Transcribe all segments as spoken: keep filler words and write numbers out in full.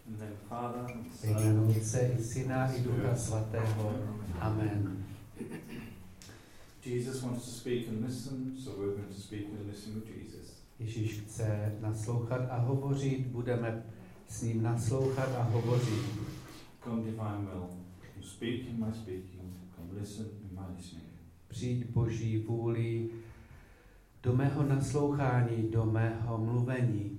Ve jménu Otce i Syna i Ducha Svatého. Amen. Jesus wants to speak and listen, so we're going to speak and listen with Jesus. Ježíš chce naslouchat a hovořit, budeme s ním naslouchat a hovořit. Come divine will, come speak in my speaking, come listen in my listening. Přijď Boží vůli do mého naslouchání, do mého mluvení.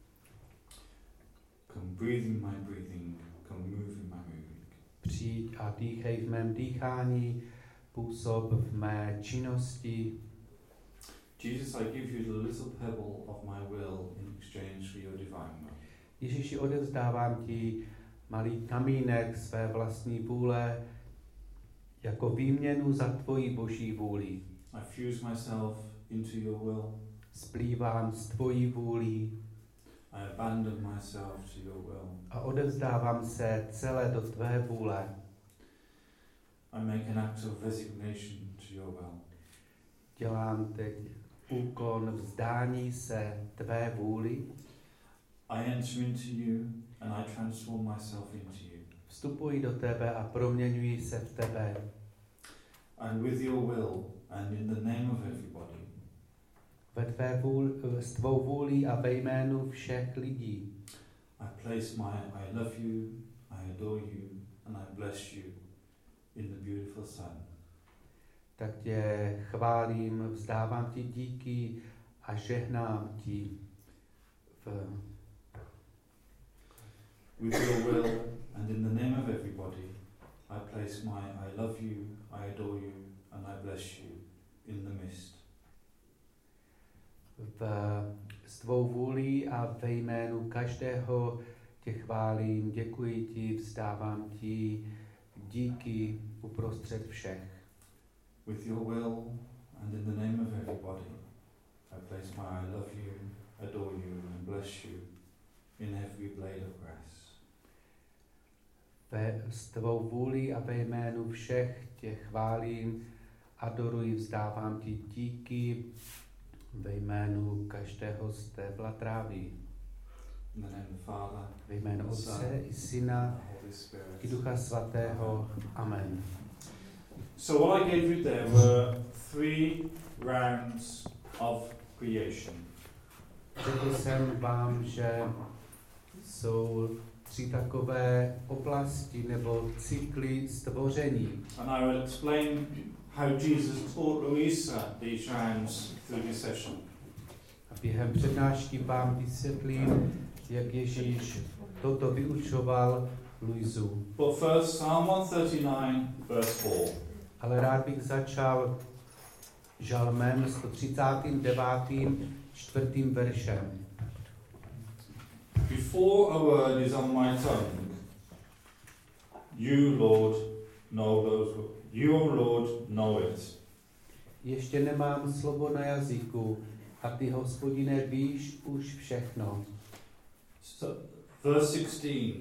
Come breathe in my breathing, come move in my moving. Přijď a dýchej v mém dýchání, působ v mé činnosti. Jesus, I give you the little pebble of my will in exchange for your divine will. Ježíši, odevzdávám ti malý kamínek své vlastní vůle jako výměnu za tvoji Boží vůli. I fuse myself into your will. Splývám s tvojí vůlí. I abandon myself to your will. A odevzdávám se celé do tvé vůle. I make an act of resignation to your will. Dělám teď úkon vzdání se tvé vůli. I enter into you and I transform myself into you. Vstupuji do tebe a proměňuji se v tebe. And with your will and in the name of everybody. Ve tvé vůli, s tvou vůlí a ve jménu všech lidí. I place my I love you, I adore you and I bless you in the beautiful sun. Tak tě chválím, vzdávám ti díky a žehnám ti v With your will and in the name of everybody, I place my I love you, I adore you and I bless you in the mist. v, s tvou vůlí a ve jménu každého tě chválím, děkuji ti, vzdávám ti díky uprostřed všech. With your will and in the name of everybody, I place my I love you, adore you and bless you in every blade of grass. Ve, s tvou vůlí a ve jménu všech tě chválím, adoruji, vzdávám ti díky ve jménu každého stébla trávy. In the name of the Father, Ve jménu Otce i Syna i Ducha Svatého. Amen. So what I gave you there were three rounds of creation. Řekl jsem vám, že jsou tři takové oblasti nebo cykly stvoření. And I will explain how Jesus taught Louisa these rounds through this session. A během přednášky vám vysvětlím, jak Ježíš toto vyučoval Luizu. But first, Psalm one thirty-nine, verse four. Ale rád bych začal žalmem sto třicátým devátým čtvrtým veršem. Before a word is on my tongue, you, Lord, know those. You, O Lord, know it. Ještě nemám slovo na jazyku a ty, Hospodine, víš už všechno. So, verse sixteen.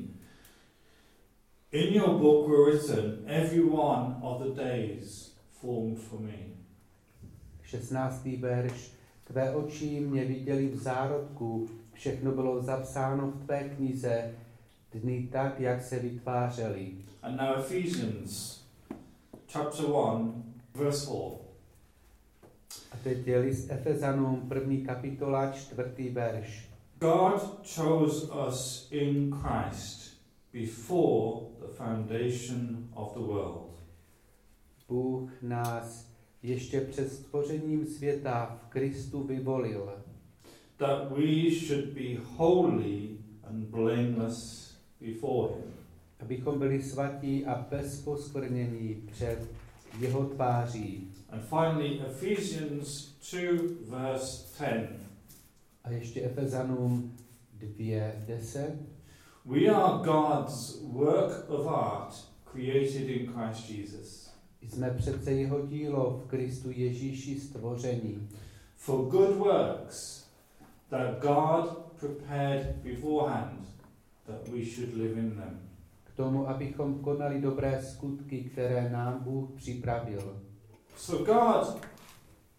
In your book were written every one of the days formed for me. šestnáctý verš. Tvé oči mě viděli v zárodku, všechno bylo zapsáno v tvé knize, dny tak, jak se vytvářely. And now Ephesians chapter one, verse four. A teď je list Efezanům, první kapitola, čtvrtý verš. God chose us in Christ before the foundation of the world. Bůh nás ještě před stvořením světa v Kristu vyvolil, That we should be holy and blameless before him. abychom byli svatí a bez poskvrnění před jeho tváří. And finally, Ephesians two, verse ten. A ještě Efezanům dva deset. We are God's work of art created in Christ Jesus. Jsme přece jeho dílo v Kristu Ježíši stvoření. For good works that God prepared beforehand that we should live in them. K tomu, abychom konali dobré skutky, které nám Bůh připravil. So God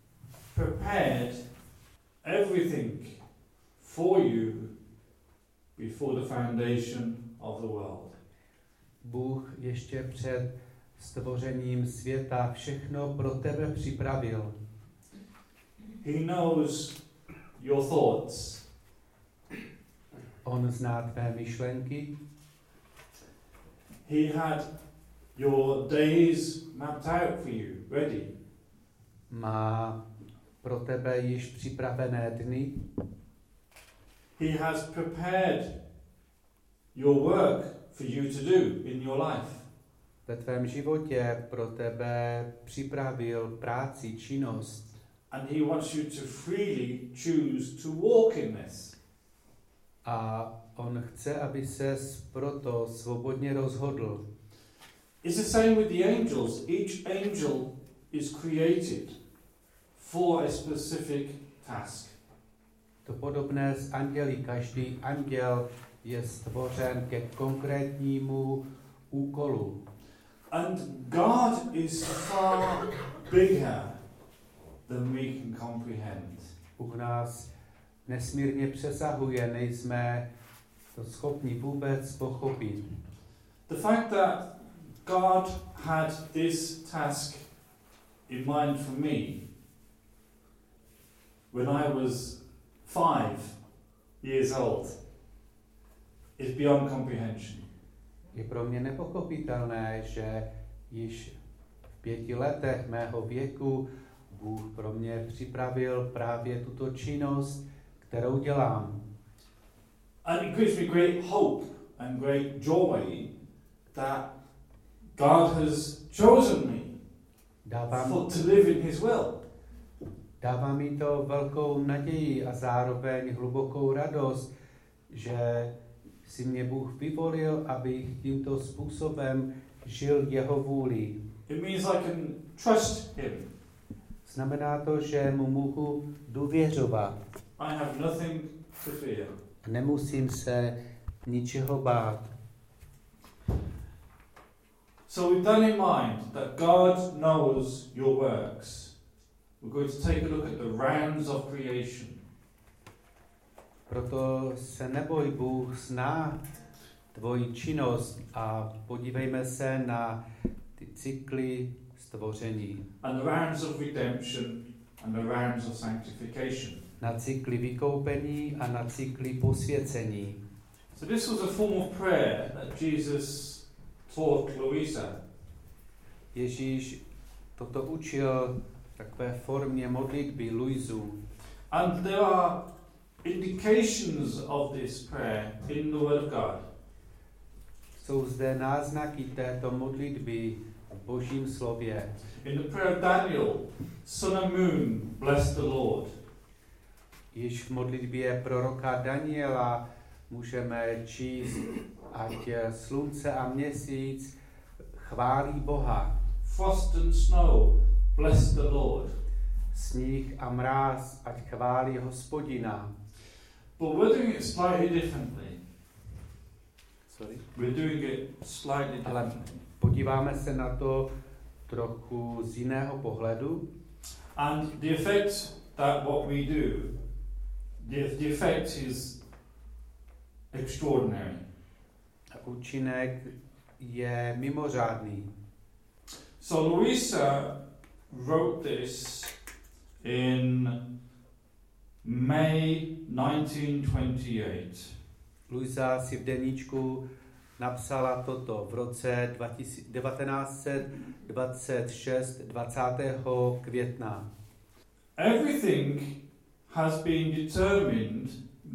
prepared everything for you before the foundation of the world. Bůh ještě před stvořením světa všechno pro tebe připravil. He knows your thoughts. On zná tvé myšlenky. He had your days mapped out for you, ready. Má pro tebe již připravené dny. He has prepared your work for you to do in your life. Ve tvém životě pro tebe připravil práci, činnost. And he wants you to freely choose to walk in this. A on chce, aby ses proto svobodně rozhodl. It's the same with the angels. Each angel is created for a specific task. To podobné s anděli. Každý anděl je stvořen ke konkrétnímu úkolu. And God is far bigger than we can comprehend. U nás nesmírně přesahuje, nejsme to schopni vůbec pochopit. The fact that God had this task in mind for me when I was five years old is beyond comprehension. Je pro mě nepochopitelné, že již v pěti letech mého věku Bůh pro mě připravil právě tuto činnost, kterou dělám. And it gives me great hope and great joy that God has chosen me Dává, for, to live in His will. dává mi to velkou naději a zároveň hlubokou radost, že si mě Bůh vyvolil, abych tímto způsobem žil jeho vůli. It means I can trust Him. Znamená to, že mu mohu důvěřovat. I have nothing to fear. Nemusím se ničeho bát. So with that in mind, that God knows your works, we're going to take a look at the rounds of creation. Proto se neboj, Bůh zná tvoji činnost a podívejme se na ty cykly stvoření. And the rounds of redemption and the rounds of sanctification. Na cykly vykoupení a na cykly posvěcení. So this was a form of prayer that Jesus taught Louisa. Ježíš toto učil v takové formě modlitby Luizu. And there are indications of this prayer in the Word of God. Jsou zde náznaky této modlitby v Božím slově. In the prayer of Daniel, sun and moon bless the Lord. Již v modlitbě proroka Daniela můžeme číst, ať slunce a měsíc chválí Boha. Frost and snow bless the Lord. Sníh a mráz, ať chválí Hospodina. But we're doing it slightly differently. Sorry. We're doing it slightly Ale differently. podíváme se na to trochu z jiného pohledu. And the effect that what we do, the, the effect is extraordinary. A účinek je mimořádný. So Louisa wrote this in May nineteen twenty-eight. Luisa si v deníčku napsala toto v roce devatenáct set dvacet šest dvacátého května. Everything has been determined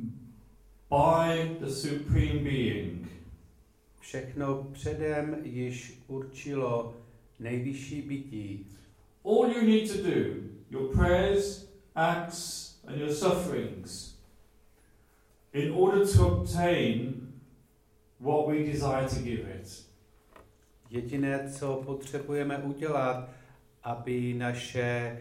by the Supreme Being. Všechno předem již určilo nejvyšší bytí. All you need to do, your prayers, acts, and your sufferings, in order to obtain what we desire to give it. Jediné, co potřebujeme udělat, aby naše,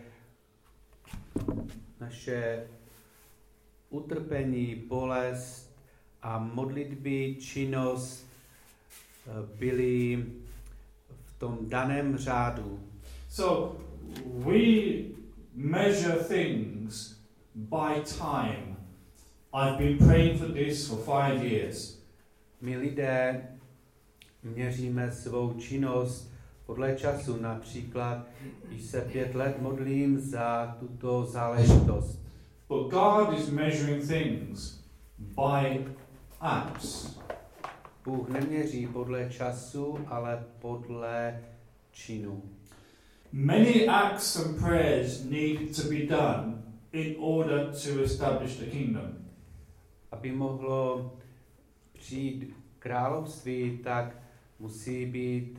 naše utrpení, bolest a modlitby, činnost byly v tom daném řádu. So we measure things by time I've been praying for this for five years. My lidé měříme svou činnost podle času. Například, když se pět let modlím za tuto záležitost. But God is measuring things by acts. Bůh neměří podle času, ale podle činu. Many acts and prayers need to be done in order to establish the kingdom. Aby mohlo přijít království, tak musí být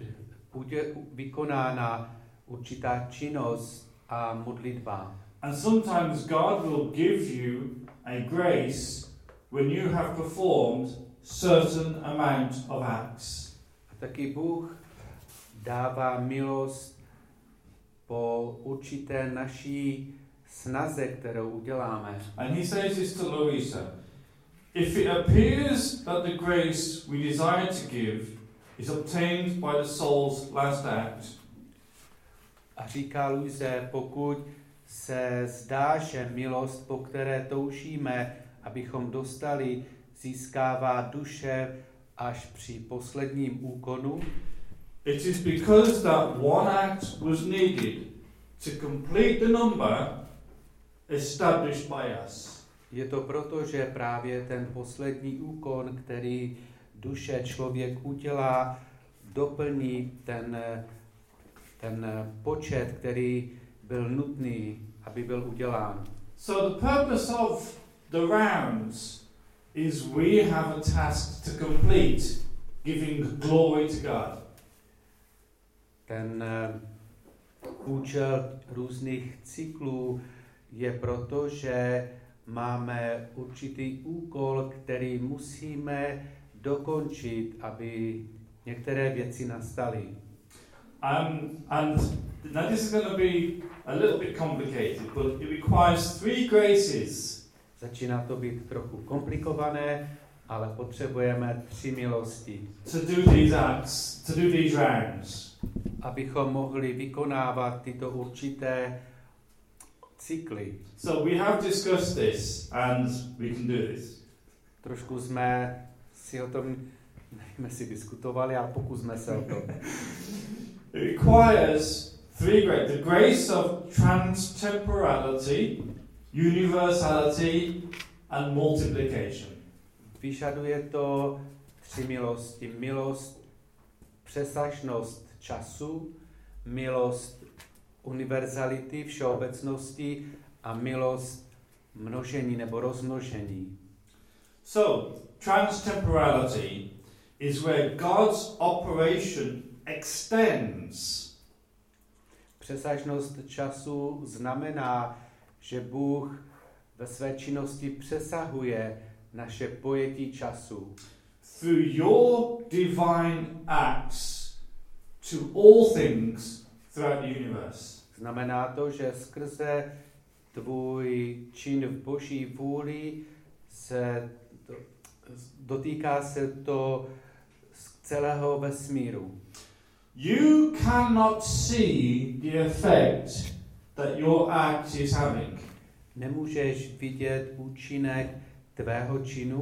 vykonána určitá činnost a modlitba. And sometimes God will give you a grace when you have performed certain amount of acts. A taky Bůh dává milost po určité naší snaze, kterou uděláme. And he says this to Louisa. If it appears that the grace we desire to give is obtained by the soul's last act, a říká Luise, pokud se zdá, že milost, po které toužíme, abychom dostali, získává duše až při posledním úkonu, it is because that one act was needed to complete the number established by us. Je to proto, že právě ten poslední úkon, který duše člověk udělá, doplní ten, ten počet, který byl nutný, aby byl udělán. So the purpose of the rounds is we have a task to complete, giving glory to God. Ten uh, účel různých cyklů je proto, že máme určitý úkol, který musíme dokončit, aby některé věci nastaly. Um, and now this is going to be a little bit complicated, but it requires three graces. Začíná to být trochu komplikované, ale potřebujeme tři milosti. To do these acts, to do these rounds. Abychom mohli vykonávat tyto určité cykly. So we have discussed this and we can do this. Trošku jsme si o tom, nevíme, si diskutovali, ale pokusme se o to. It requires three graces. The grace of transtemporality, universality and multiplication. Vyžaduje to tři milosti. Milost, přesažnost času, milost univerzality, všeobecnosti a milost množení nebo rozmnožení. So, transtemporality is where God's operation extends. Přesažnost času znamená, že Bůh ve své činnosti přesahuje naše pojetí času. Through your divine acts to all things throughout the universe. Znamená to, že skrze tvůj čin v Boží vůli se to, dotýká se to z celého vesmíru. You cannot see the effect that your act is having. Nemůžeš vidět účinek tvého činu.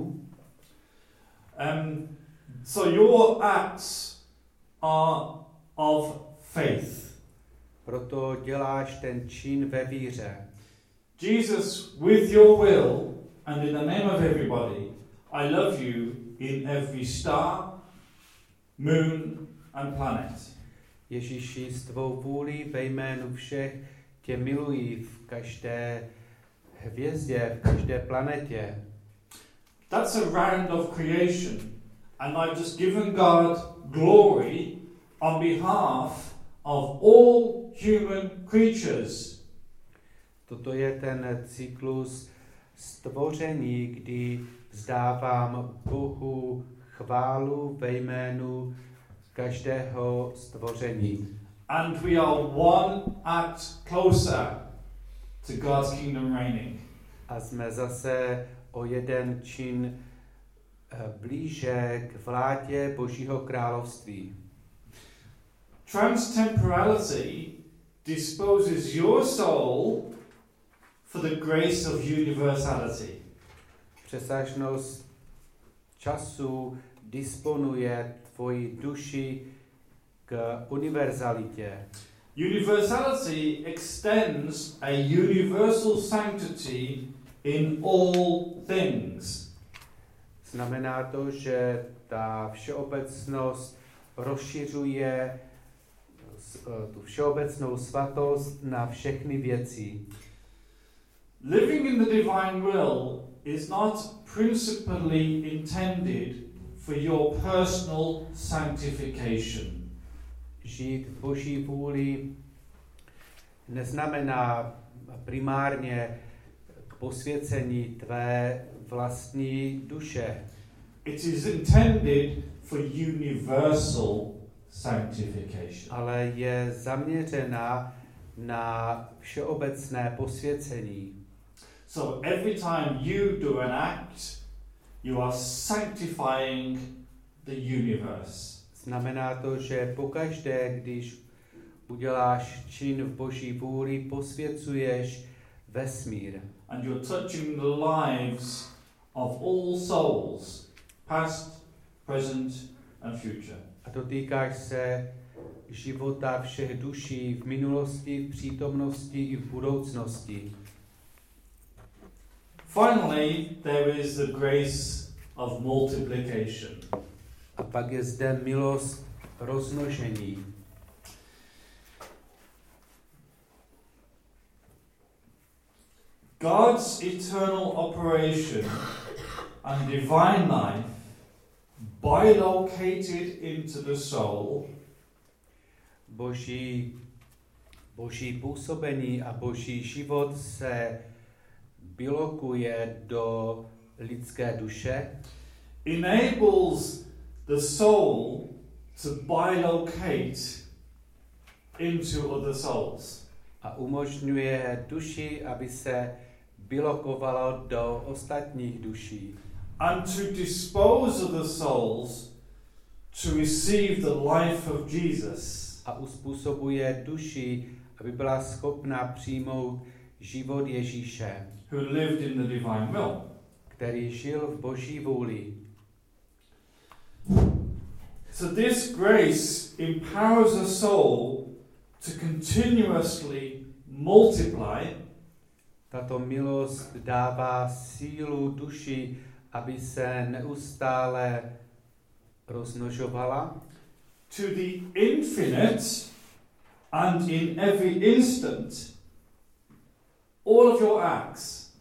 Um, so your acts are of faith. Proto děláš ten čin ve víře. Jesus, with your will and in the name of everybody, I love you in every star, moon and planet. Ježíši, s tvou vůlí ve jménu všech tě miluji v každé hvězdě, v každé planetě. That's a round of creation. And I've just given God glory on behalf of all human creatures. Toto je ten cyklus stvoření, kdy vzdávám Bohu chválu ve jménu každého stvoření. And we are one act closer to God's kingdom reigning. A jsme zase o jeden čin blíže k vládě Božího království. Transtemporality disposes your soul for the grace of universality. přesažnost času disponuje tvoji duši k univerzalitě. Universality extends a universal sanctity in all things. Znamená to, že ta všeobecnost rozšiřuje tu všeobecnou svatost na všechny věci. Living in the divine will is not principally intended for your personal sanctification. Žít v Boží vůli neznamená primárně k posvěcení tvé vlastní duše. It is intended for universal sanctification. Ale je zaměřena na všeobecné posvěcení. So every time you do an act, you are sanctifying the universe. Znamená to, že pokaždé, když uděláš čin v Boží vůli, posvěcuješ vesmír. And you're touching the lives of all souls, past, present and future. A dotýkáš se života všech duší v minulosti, v přítomnosti i v budoucnosti. Finally, there is the grace of multiplication. A pak je zde milost rozmnožení. God's eternal operation and divine life, bilocated into the soul, Boží, boží působení a boží život se bilokuje do lidské duše, enables the soul to bilocate into other souls. a umožňuje duši, aby se bilokovalo do ostatních duší. And to dispose of the souls to receive the life of Jesus. A uspůsobuje duši, aby byla schopna přijmout život Ježíše, Who lived in the divine will. který žil v Boží vůli. So this grace empowers a soul to continuously multiply. Tato milost dává sílu duši, aby se neustále rozmnožovala To the infinite and in every instant, all of your acts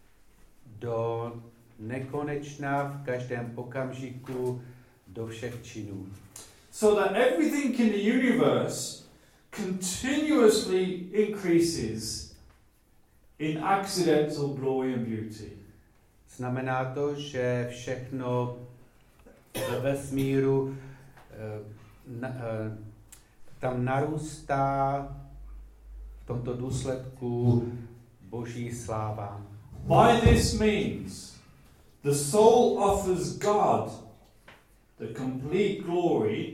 do nekonečna v každém okamžiku do všech činů. so that everything in the universe continuously increases in accidental glory and beauty. Znamená to, že všechno ve vesmíru eh, na, eh, tam narůstá v tomto důsledku Boží sláva. By this means, the soul offers God the complete glory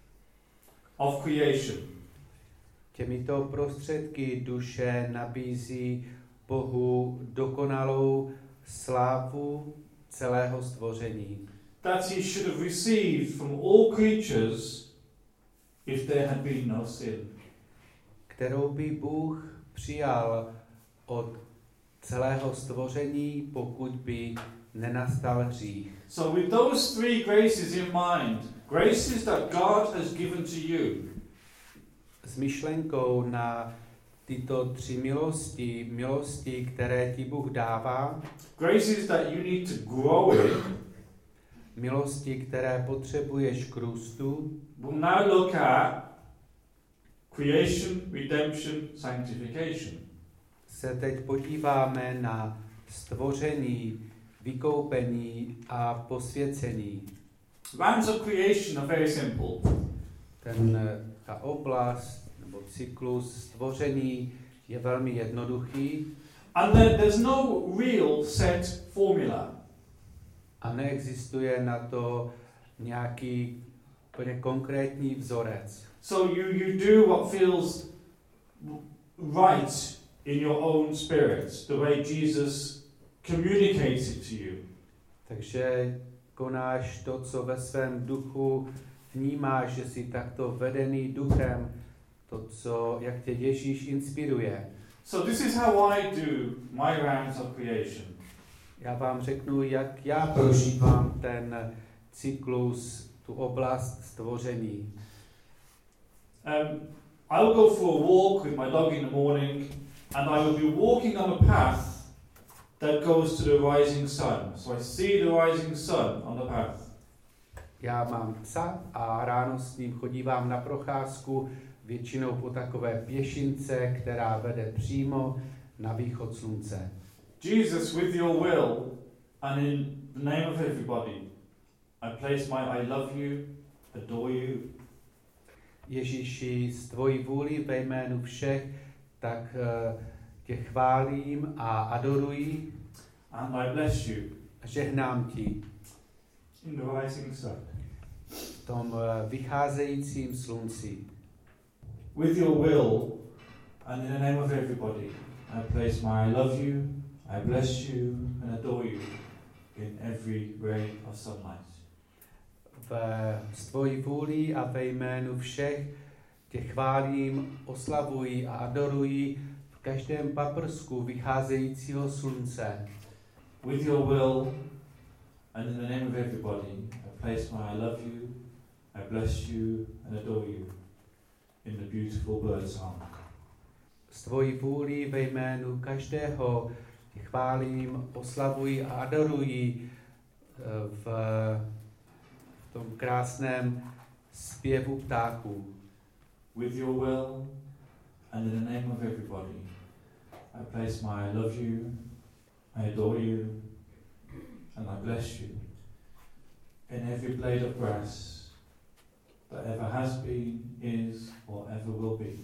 of creation. Těmito prostředky duše nabízí Bohu dokonalou slávu celého stvoření, That he should have received from all creatures if there had been no sin. kterou by Bůh přijal od celého stvoření, pokud by nenastal hřích. So with those three graces in mind, graces that God has given to you, S myšlenkou na tyto tři milosti, milosti, které ti Bůh dává, graces that you need to grow in, milosti, které potřebuješ k růstu, we'll now look at creation, redemption, sanctification. se teď podíváme na stvoření, vykoupení a posvěcení. Rounds of creation are very simple. Ten, ta oblast nebo cyklus stvoření je velmi jednoduchý And there, there's no real set formula. a neexistuje na to nějaký úplně konkrétní vzorec. So you, you do what feels right in your own spirit, the way Jesus communicates it to you. Takže konáš to, co ve svém duchu vnímáš, že jsi takto vedený duchem, to, co, jak tě Ježíš inspiruje. So this is how I do my rounds of creation. Já vám řeknu, jak já prožívám ten cyklus, tu oblast stvoření. Um, I will go for a walk with my dog in the morning, and I will be walking on a path that goes to the rising sun. So I see the rising sun on the path. Já mám psa a ráno s ním chodívám na procházku, většinou po takové pěšince, která vede přímo na východ slunce. Jesus, with your will and in the name of everybody, I place my I love you, adore you. Ježíši, s tvojí vůli ve jménu všech, tak uh, tě chválím a adoruji. And I bless you. A žehnám ti. In the rising sun. V tom uh, vycházejícím slunci. With your will and in the name of everybody, I place my I love you, I bless you and adore you in every ray of sunlight. V s tvojí vůli a ve jménu všech tě chválím, oslavuji a adoruji v každém paprsku vycházejícího slunce. With your will and in the name of everybody, I place my I love you, I bless you and adore you in the beautiful bird song. S tvojí vůli ve jménu každého tě chválím, oslavuji a adoruji v, v tom krásném zpěvu ptáků. With your will and in the name of everybody, I place my I love you, I adore you, and I bless you in every blade of grass that ever has been, is, or ever will be.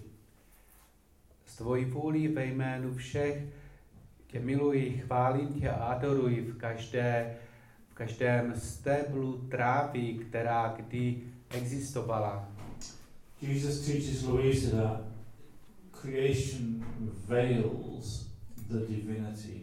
S tvojí vůli ve jménu všech tě miluji, chválím tě a adoruji v, každé, v každém stéblu trávy, která kdy existovala. Jesus teaches Louisa that creation veils the divinity.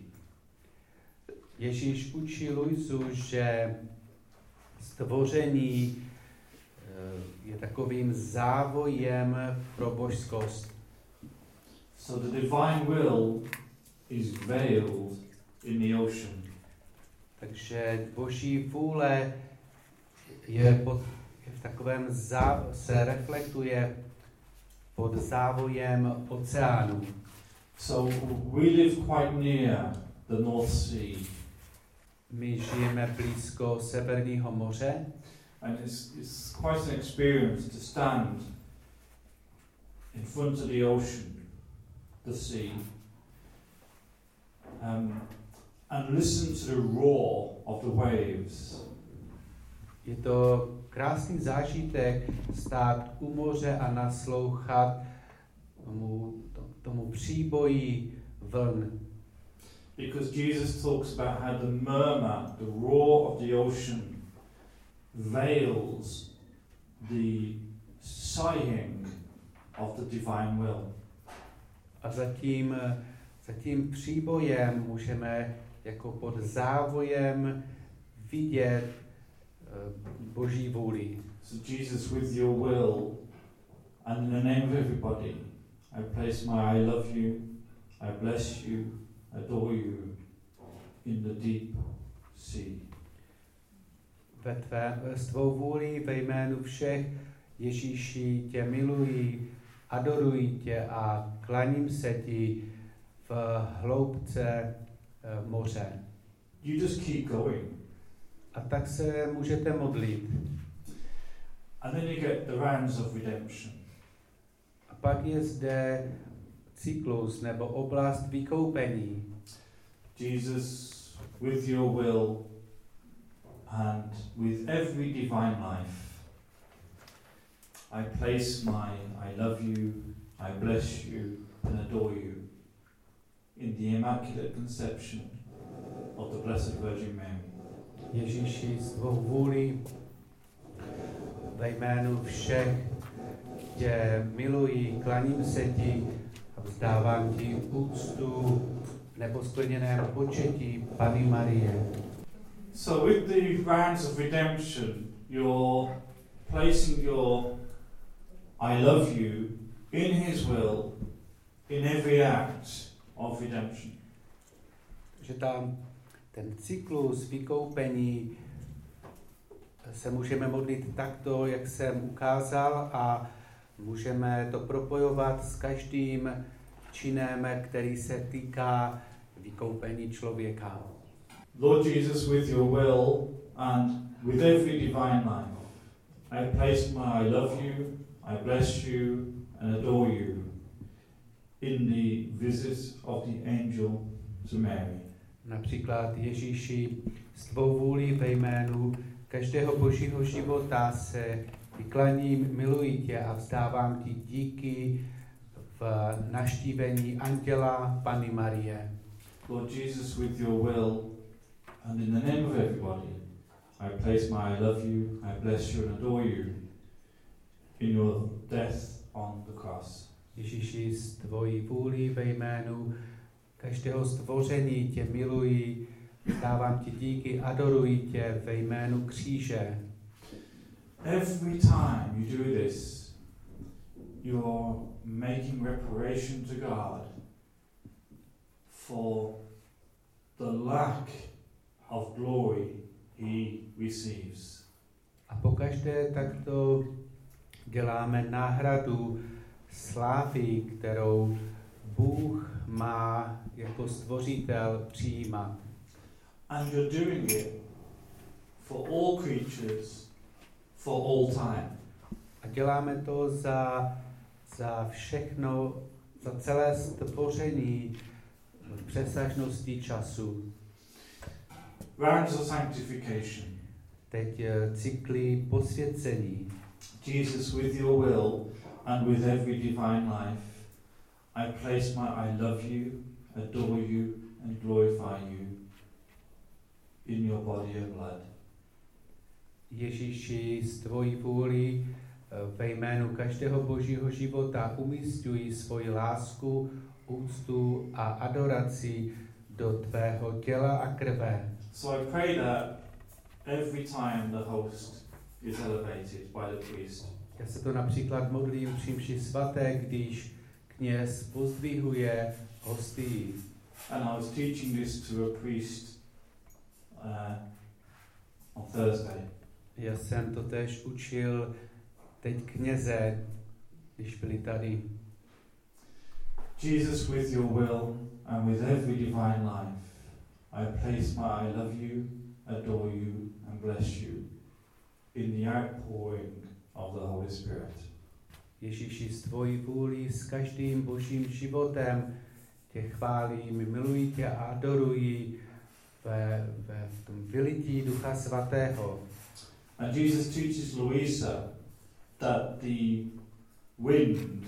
Ježíš učí Luisu, že stvoření je takovým závojem pro božskost. So the divine will is veiled in the ocean. Takže boží vůle je, pod, je v takovém zá, se reflektuje pod závojem oceánu. So we live quite near the North Sea. My žijeme blízko Severního moře. And it's, it's quite an experience to stand in front of the ocean, the sea, um, and listen to the roar of the waves. Je to krásný zážitek stát u moře a naslouchat tomu, tomu příboji vln. Because Jesus talks about how the murmur, the roar of the ocean, veils the sighing of the divine will. A zatím, zatím příbojem můžeme jako pod závojem vidět uh, Boží vůli. So Jesus, with your will and in the name of everybody, I place my I love you, I bless you, adore you in the deep sea. Ve tvé, s tvou vůli ve jménu všech, Ježíši, tě miluji, adoruji tě a klaním se ti v hloubce uh, moře. You just keep going. A tak se můžete modlit. And then you get the rounds of redemption. A pak je zde cyklus nebo oblast vykoupení. Jesus, with your will and with every divine life, I place my I love you, I bless you and adore you in the Immaculate Conception of the Blessed Virgin Mary. Ježíši, s tvou vůli ve jménu všech tě miluji, klaním se ti a vzdávám ti úctu v neposkvrněném početí Panny Marie. So with the rounds of redemption, you're placing your I love you in his will in every act of redemption. Že tam ten cyklus vykoupení se můžeme modlit takto, jak jsem ukázal, a můžeme to propojovat s každým činem, který se týká vykoupení člověka. Lord Jesus, with your will and with every divine life, I place my I love you, I bless you and adore you in the visit of the angel to Mary. Například Ježíši, s tvou vůlí ve jménu každého božího života se vyklaním, miluji tě a vzdávám ti díky v navštívení anděla Panny Marie. Lord Jesus, with your will and in the name of everybody, I place my I love you, I bless you and adore you in your death on the cross. Ježíši, s tvojí vůlí ve jménu každého stvoření tě miluji, dávám ti díky, adoruji tě ve jménu kříže. Every time you do this, you're making reparation to God for the lack of glory he receives. A pokaždé takto děláme náhradu slávy, kterou Bůh má jako stvořitel přijímat. And you're doing it for all creatures, for all time. A děláme to za, za všechno, za celé stvoření v přesažnosti času. Rounds of sanctification. Teď cykly posvěcení. Jesus, with your will and with every divine life, I place my I love you, adore you and glorify you in your body and blood. Ježíši, s tvojí vůlí ve jménu každého božího života umísťuji svoji lásku, úctu a adoraci do tvého těla a krve. So I pray that every time the host is elevated by the priest. Já se to například modlím při mši svaté, když kněz pozdvihuje hostii. And I was teaching this to a priest uh, on Thursday. Já jsem to též učil teď kněze, když byli tady. Jesus, with your will and with every divine life, I place my I love you, adore you and bless you in the outpouring of the Holy Spirit. Ježíši, s tvojí vůlí, s každým božím životem tě chválím, miluji tě a adoruji ve, ve v tom vylití Ducha Svatého. And Jesus teaches Louisa that the wind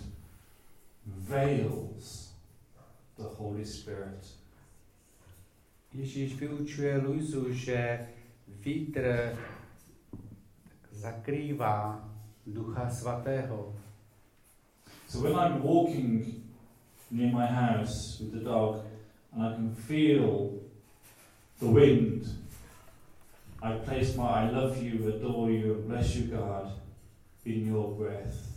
veils the Holy Spirit. Ježíš vyučuje Luizu, že vítr zakrývá Ducha Svatého. So when I'm walking near my house with the dog and I can feel the wind, I place my I love you, adore you, and bless you, God, in your breath.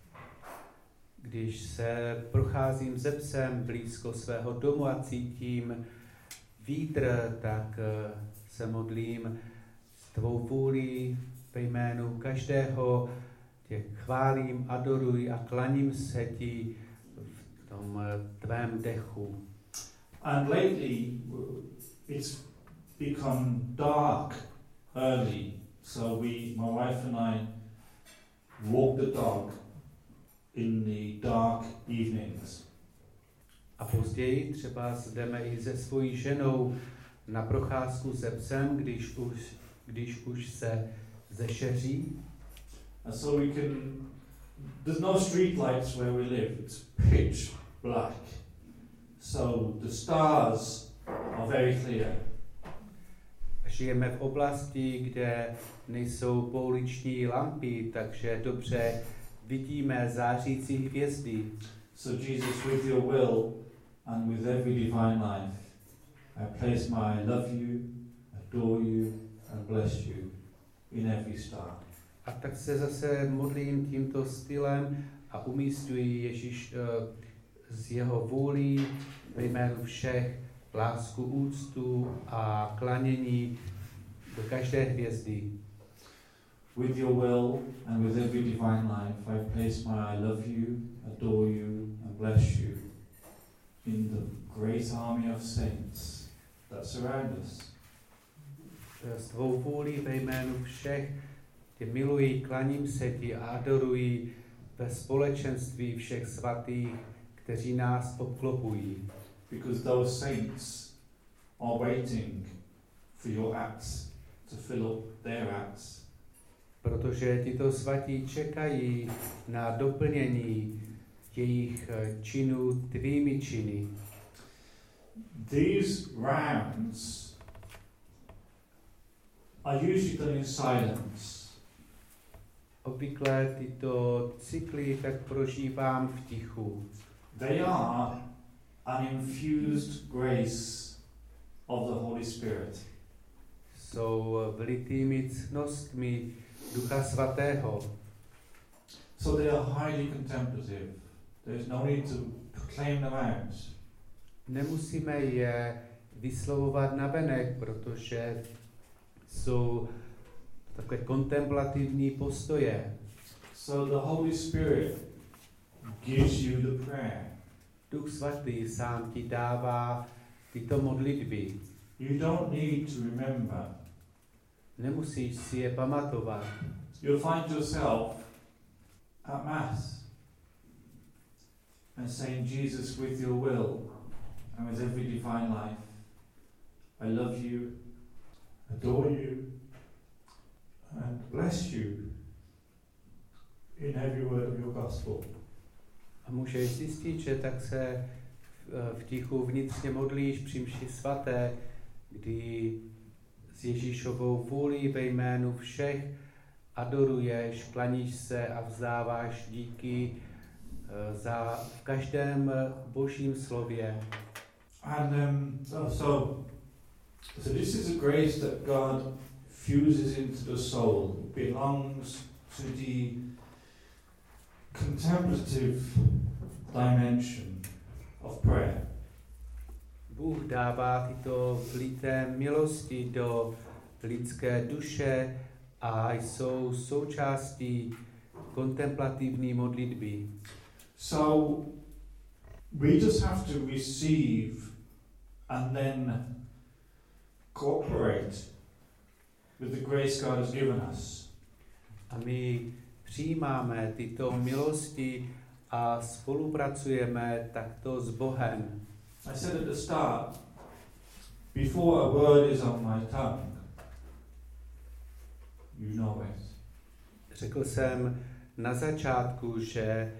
Když se procházím ze psem blízko svého domu a cítím vítr, tak se modlím s tvou vůlí ve jménu každého, tě chválím, adoruji a klaním se ti v tom tvém dechu. And lately, it's become dark early, so we, my wife and I, walk the dog in the dark evenings. A později třeba jdeme i se svojí ženou na procházku se psem, když už, když už se zešeří. And so we can, there's no street lights where we live, it's pitch black. So the stars are very clear. Žijeme v oblasti, kde nejsou pouliční lampy, takže dobře vidíme zářící hvězdy. So Jesus, with your will and with every divine life, I place my I love you, adore you and bless you in every star. A tak se zase modlím tímto stylem a umístuji Ježíš uh, z jeho vůlí ve jménu všech lásku, úctu a klanění do každé hvězdy. With your will and with every divine life, I place my I love you, adore you and bless you in the great army of saints that surround us. S tvou vůlí ve jménu všech tě miluji, klaním se ti a adoruji ve společenství všech svatých, kteří nás obklopují. Because those saints are waiting for your acts to fill up their acts. Protože tito svatí čekají na doplnění jejich činů tvými činy. These rounds are usually done in silence. Obvykle tyto cykly tak prožívám v tichu. They are an infused grace of the Holy Spirit. Jsou vlitými ctnostmi Ducha Svatého. So they are highly contemplative. There is no need to proclaim them out. Nemusíme je vyslovovat navenek, protože jsou takové kontemplativní postoje. So the Holy Spirit gives you the prayer. Duch Svatý sám ti dává tyto modlitby. You don't need to remember. Nemusíš si je pamatovat. You'll find yourself at Mass and saying, Jesus, with your will and with every divine life, I love you, adore you, and bless you in every word of your gospel. A můžeš zjistit, že tak se v tichu vnitřně modlíš při mši svaté, kdy s Ježíšovou vůlí ve jménu všech adoruješ, klaníš se a vzdáváš díky za v každém božím slově. And um, so, so, so this is a grace that God fuses into the soul. It belongs to the contemplative dimension of prayer. Bůh dává tyto vlité milosti do lidské duše a jsou součástí kontemplativní modlitby. So we just have to receive and then cooperate with the grace God has given us. A my přijímáme tyto milosti a spolupracujeme takto s Bohem. I said at the start, before a word is on my tongue, you know it. Řekl jsem na začátku, že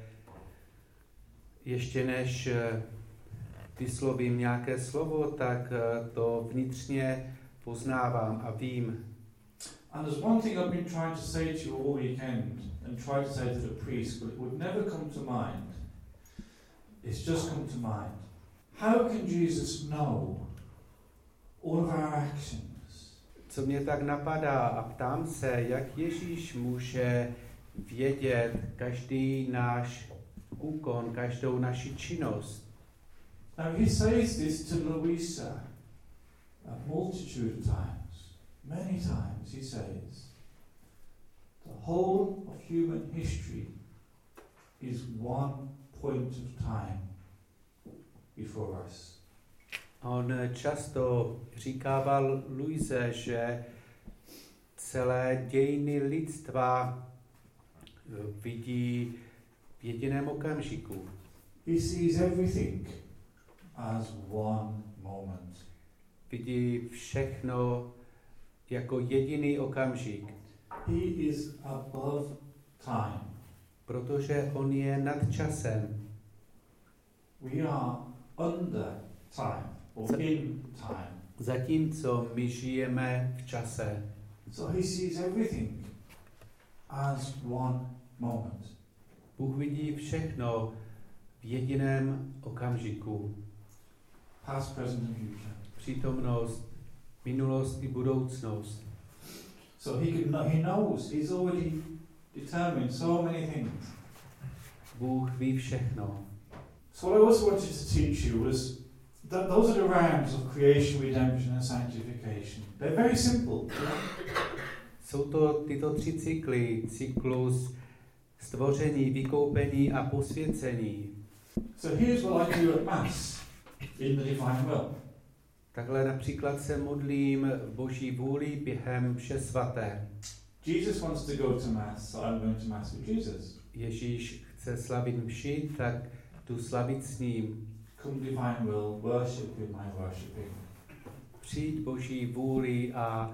ještě než vyslovím nějaké slovo, tak to vnitřně poznávám a vím. And there's one thing I've been trying to say to you all weekend and try to say to the priest, but it would never come to mind. It's just come to mind. How can Jesus know all of our actions? Co mě tak napadá a ptám se, jak Ježíš může vědět každý náš úkon, každou naši činnost. Now he says this to Louisa a multitude of times. Many times he says, the whole of human history is one point of time before us. On často říkával Luise, že celé dějiny lidstva vidí v jediném okamžiku. He sees everything as one moment. Vidí všechno jako jediný okamžik. He is above time. Protože on je nad časem. We are under time, or in time. Zatímco my žijeme v čase. So he sees everything as one moment. Bůh vidí všechno v jediném okamžiku. Past, present and future. Přítomnost, minulost i budoucnost. So he can, he knows, he's already determined so many things. Bůh ví všechno. So what I also wanted to teach you was that those are the realms of creation, redemption and sanctification. They're very simple. Jsou to tyto tři cykly, cyklus stvoření, vykoupení a posvěcení. So here's what I do at Mass in the Divine Will. Takhle například se modlím v Boží vůli během mše svaté. Jesus wants to go to Mass, so I'm going to Mass with Jesus. Ježíš chce slavit mši, tak tu slavit s ním. Come Divine Will, worship with my worshiping. Přijď Boží vůli a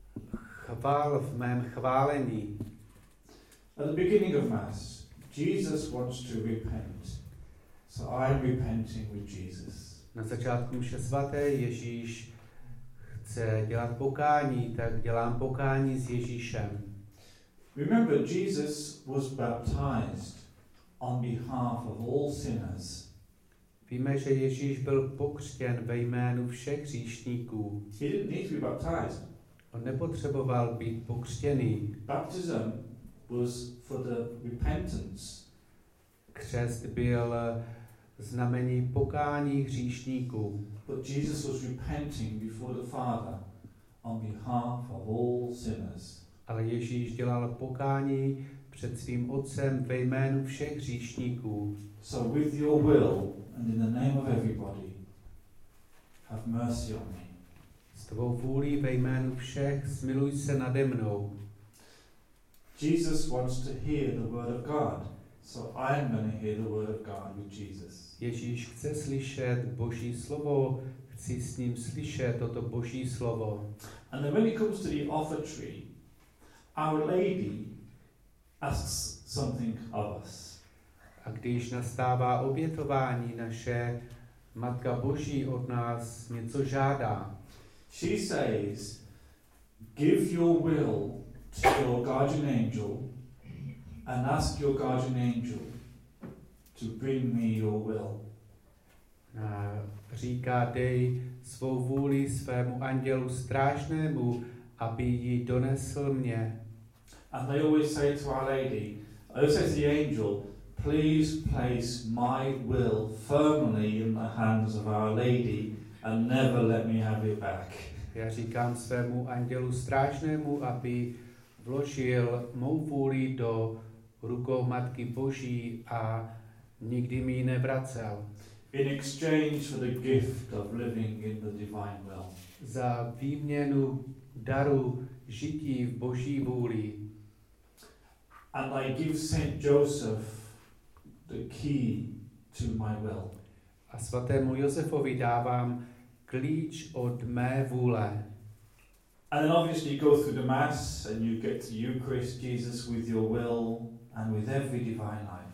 chvál v mém chválení. At the beginning of Mass, Jesus wants to repent. So I'm repenting with Jesus. Na začátku mše svaté Ježíš chce dělat pokání, tak dělám pokání s Ježíšem. Remember, Jesus was baptized on behalf of all sinners. Víme, že Ježíš byl pokřtěn ve jménu všech hříšníků. He didn't need to be baptized. On nepotřeboval být pokřtěný. Baptism was for the repentance. Křest byl znamení pokání hříšníků. But Jesus was repenting before the Father on behalf of all sinners. Ale Ježíš dělal pokání před svým otcem ve jménu všech hříšníků. So with your will and in the name of everybody, have mercy on me. S tvou vůlí ve jménu všech smiluj se nade mnou. Jesus wants to hear the word of God, so I'm going to hear the word of God with Jesus. Ježíš chce slyšet Boží slovo, chci s ním slyšet toto Boží slovo. And then when it comes to the offertory, Our Lady asks something of us. A když nastává obětování, naše Matka Boží od nás něco žádá. She says, give your will to your guardian angel and ask your guardian angel to bring me your will. A říká, dej svou vůli svému andělu strážnému, aby ji donesl mě. And they always say to Our Lady, I always say to the angel, please place my will firmly in the hands of Our Lady and never let me have it back. Já říkám svému andělu strážnému, aby vložil mou vůli do rukou Matky Boží a nikdy mi ji nevracel. In exchange for the gift of living in the divine will. Za výměnu daru žití v Boží vůli. And I give Saint Joseph the key to my will. A svatému Josefovi dávám klíč od mé vůle. And then obviously you go through the Mass and you get to Eucharist, Jesus, with your will and with every divine life.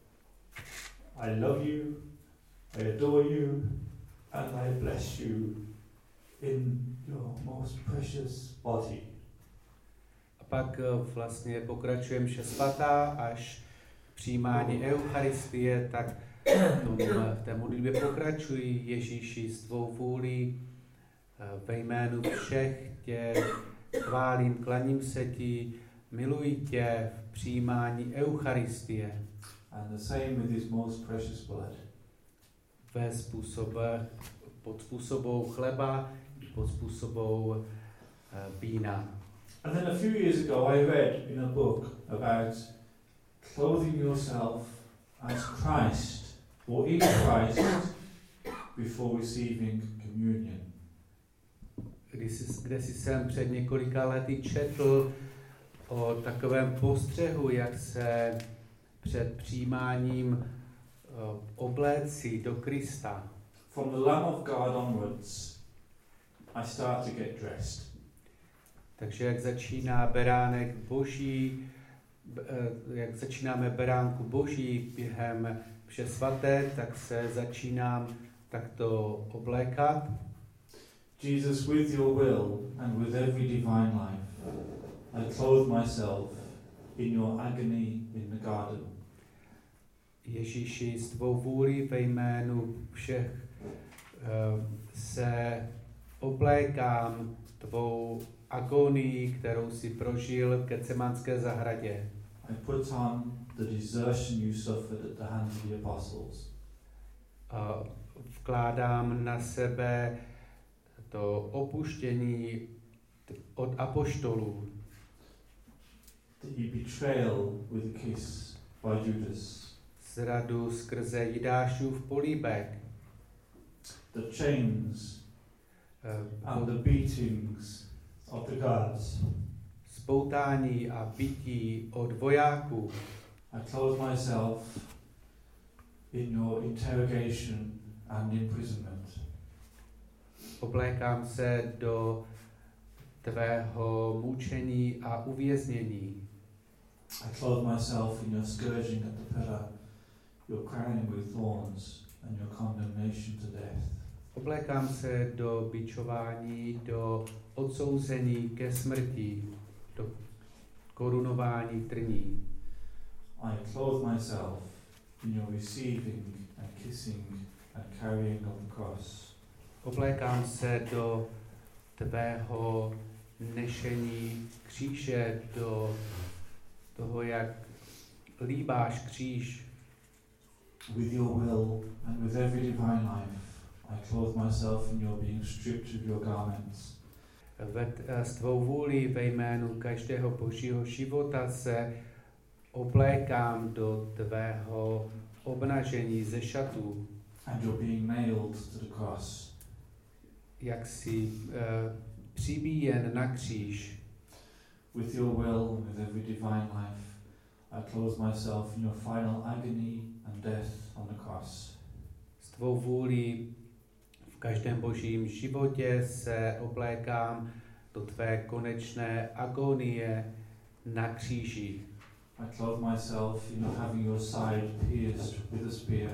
I love you, I adore you, and I bless you in your most precious body. A pak vlastně pokračujeme mše svatá až přijímání Eucharistie, tak v té modlitbě pokračuji. Ježíši, s tvou vůlí ve jménu všech tě chválím, klaním se ti, miluji tě v přijímání Eucharistie. And the same with his most precious blood. Ve způsobe, pod způsobou chleba, pod způsobou uh, vína. And then a few years ago I read in a book about clothing yourself as Christ or in Christ before receiving communion. Kde si, kde si jsem před několika lety četl o takovém postřehu, jak se před přijímáním uh, obléci do Krista. From the Lamb of God onwards, I start to get dressed. Takže jak začíná beránek Boží, jak začínáme beránku Boží během mše svaté, tak se začínám takto oblékat. Jesus, with your will and with every divine life, I clothe myself in your agony in the garden. Ježíši, s tvou vůli ve jménu všech uh, se oblékám tvou agonii, kterou si prožil v Getsemanské zahradě. I put on the desertion you suffered at the hands of the apostles. A vkládám na sebe to opuštění od apoštolů. The betrayal with a kiss by Judas. Zradu skrze Jidášův políbek. The chains uh, and the beatings of the guards. Spoutání a bití od vojáků. I clothe myself in your interrogation and imprisonment. Oblékám se do tvého mučení a uvěznění. I clothe myself in your scourging at the pillar, your crowning with thorns, and your condemnation to death. Oblékám se do bičování, do odsouzení ke smrti, do korunování trní. I clothe myself in your receiving and kissing and carrying of the cross. Oblékám se do tvého nešení kříže, do toho, jak líbáš kříž. With your will and with every divine life, I clothe myself in your being stripped of your garments. Ve, s tvou vůli ve jménu každého božího života se oblékám do tvého obnažení ze šatů. And you're being nailed to the cross. Jak jsi uh, přibíjen na kříž. With your will and with every divine life, I clothe myself in your final agony and death on the cross. S tvou vůlí v každém božím životě se oblékám do tvé konečné agonie na kříži. I clothe myself in having your side pierced with a spear.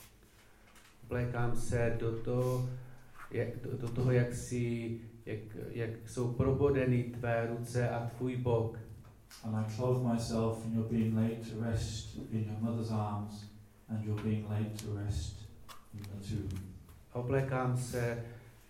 Oblékám se do toho, jak, do, do toho jak, si, jak, jak jsou probodeny tvé ruce a tvůj bok. And I clothe myself in your being laid to rest in your mother's arms and your being laid to rest in the tomb. Oblékám se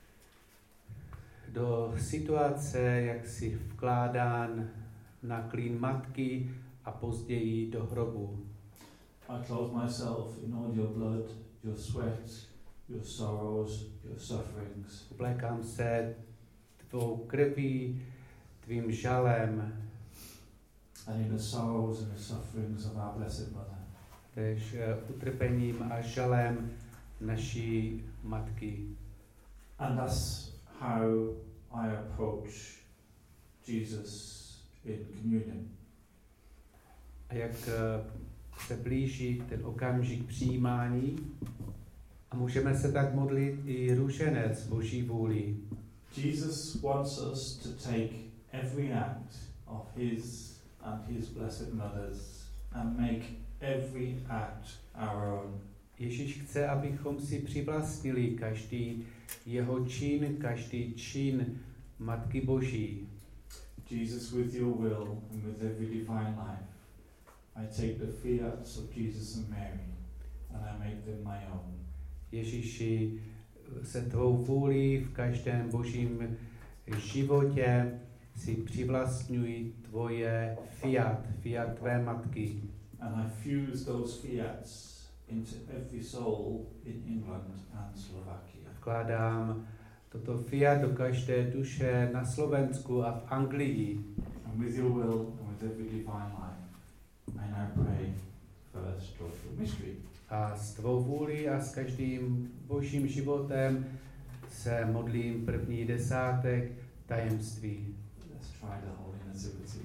do situace, jak si vkládán na klín matky a později do hrobu. I clothe myself in all your blood, your sweat, your sorrows, your sufferings. Oblékám se tvou krví, tvým žalem. And in the sorrows and the sufferings of our Blessed Mother. Tež uh, utrpením a žalem naší matky. And that's how I approach Jesus in communion. A jak uh, se blíží ten okamžik přijímání a můžeme se tak modlit i růženec Boží vůli. Jesus wants us to take every act of his and his Blessed Mother's and make every act our own. Ježíš chce, abychom si přivlastnili každý jeho čin, každý čin Matky Boží. Jesus, with your will and with every divine life, I take the fiats of Jesus and Mary and I make them my own. Ježíši, se tvou vůlí v každém božím životě si přivlastňuji tvoje fiat, fiat tvé matky. And I fuse those fiats into every soul in England and Slovakia. Vkládám toto fiat do každé duše na Slovensku a v Anglii. And with your will and with every divine life, I now pray first joyful mystery. A s tvou vůlí a s každým božím životem se modlím první desátek tajemství. Let's try the Holy Nativity.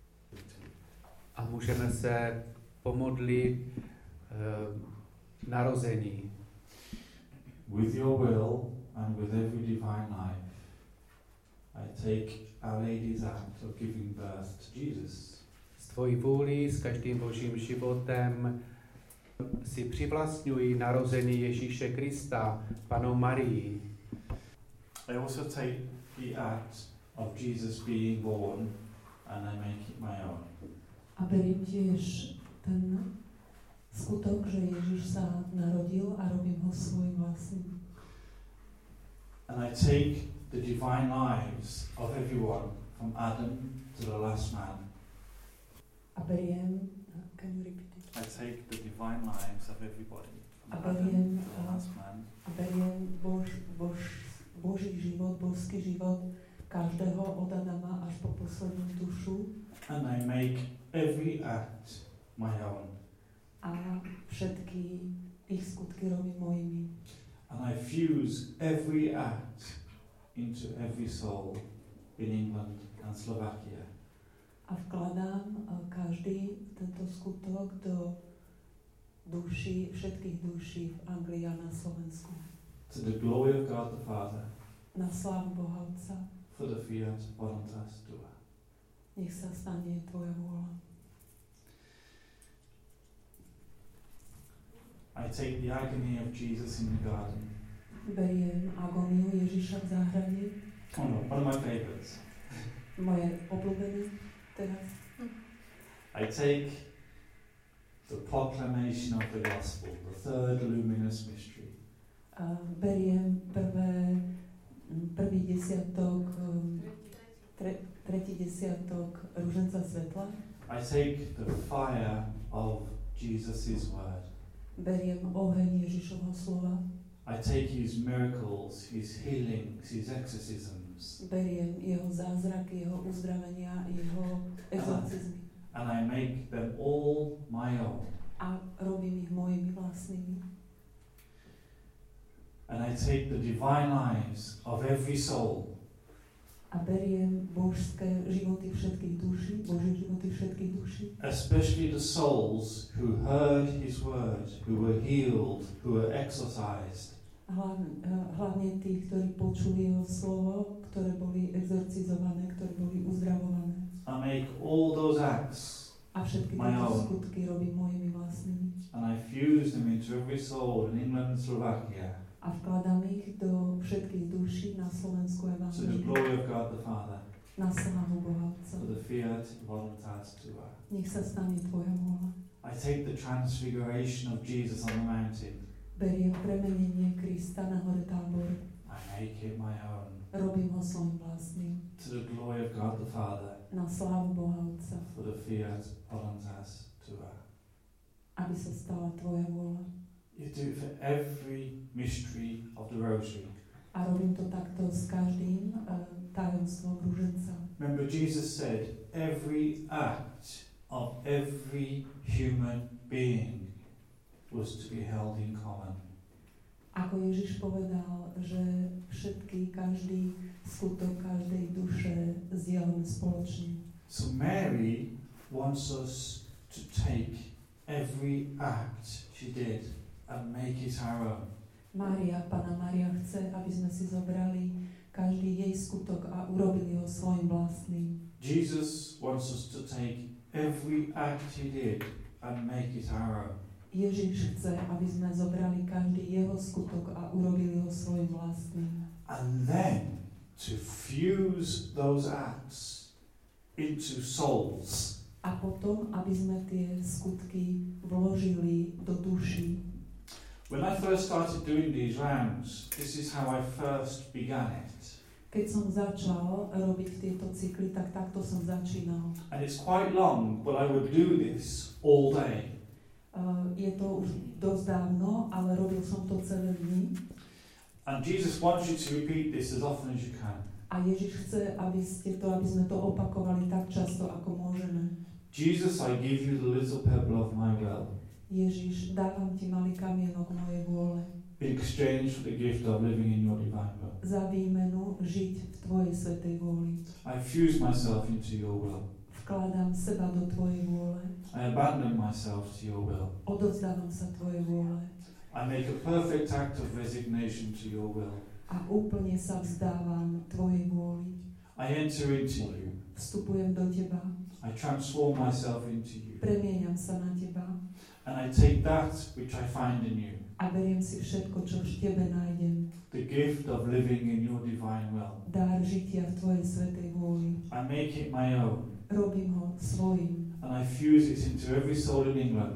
A můžeme se pomodlit uh, narození. With your will and with every divine life, I take Our Lady's act of giving birth to Jesus. S tvojí vůlí, s každým božím životem si přivlastňuji narození Ježíše Krista, Pannou Marii. I also take the act of Jesus being born and I make it my own. A verím tiež ten skutok, že Ježiš sa narodil a robím ho svojím vlastným. And I take the divine lives of everyone from Adam to the last man. A beriem, can you repeat it? I take the divine lives of everybody A from Adam beriem, to the last man. a beriem Bož, Bož, Boží život, božský život každého od Adama až po poslednú dušu And I make every act my own. a všetky ich skutky robím mojimi. And I fuse every act into every soul in England and Slovakia. A vkladám uh, každý tento skutok do duší, všetkých duší v Anglii a na Slovensku. To the glory of God the Father, Na slávu Boha Otca, for the fiat voluntas tua. nech sa stane tvoja vôľa. I take the agony of Jesus in the garden. Beriem agóniu Ježiša v záhrade, Oh no, one of my favorites. moje obľúbené teraz. I take the proclamation of the gospel, the third luminous mystery. A beriem prvé, prvý desiatok, um, tre, tretí desiatok ruženca svetla. I take the fire of Jesus' word. Beriem oheň Ježišovho slova. I take his miracles, his healings, his exorcisms, Beriem jeho zázraky, jeho uzdravenia, jeho exorcizmy. and I make them all my own. A robím ich mojimi vlastnými. And I take the divine lives of every soul, A beriem božské životy všetkých duší, Božie životy všetkých duší. especially the souls who heard his word, who were healed, who were exorcised. Hlavne, hlavne tých, ktorí počuli jeho slovo, ktoré boli exorcizované, ktoré boli uzdravované. I make all those acts A všetky My tieto own. skutky robím mojimi vlastnými. and I fuse them into every soul in England and Slovakia A vkladám ich do všetkých duší na Slovensku a v to the Anglii. glory of God the Father, Na slávu Boha Otca. for the fiat voluntas tua. Nech sa stane tvoja vôľa. I take the transfiguration of Jesus on the mountain. Beriem premenenie Krista na hore Tábor. I make it my own Robím ho svojim vlastným. to the glory of God the Father, Na slávu Boha Otca. for the fiat voluntas tua. Aby sa stala tvoja vôľa. You do it for every mystery of the Rosary. A robím to takto s každým uh, tajomstvom rúženca. Remember, Jesus said, every act of every human being was to be held in common. Ako Ježiš povedal, že všetky, každý skutok každej duše zdieľame spoločne. So Mary wants us to take every act she did and make it our own. Mária, Panna Mária chce, aby sme si zobrali každý jej skutok a urobili ho svojim vlastným. Jesus wants us to take every act he did and make it our own. Ježiš chce, aby sme zobrali každý jeho skutok a urobili ho svojim vlastným. And then to fuse those acts into souls. A potom, aby sme tie skutky vložili do duší. When I first started doing these rounds, this is how I first began it. Keď som začal robiť tieto cykly, tak takto som začínal. And it's quite long, but I would do this all day. Uh, je to už dosť dávno, ale robil som to celé dni. And Jesus wants you to repeat this as often as you can. A Ježiš chce, aby ste to, aby sme to opakovali tak často, ako môžeme. Jesus, I give you the little pebble of my will, Ježiš, dávam ti malý kamienok mojej vôle. in exchange for the gift of living in your divine will. Za výmenu žiť v tvojej svätej vôli. I fuse myself into your will. Vkladám seba do tvojej vôle. I abandon myself to your will. Odovzdávam sa tvojej vôle. I make a perfect act of resignation to your will. A úplne sa vzdávam tvojej vôli. I enter into you. Vstupujem do teba. I transform myself into you. Premieňam sa na teba. And I take that which I find in you, A beriem si všetko, čo v tebe nájdem. the gift of living in your divine will. Dár žitia v tvojej svätej vôli. I make it my own. Robím ho svojim. And I fuse it into every soul in England, A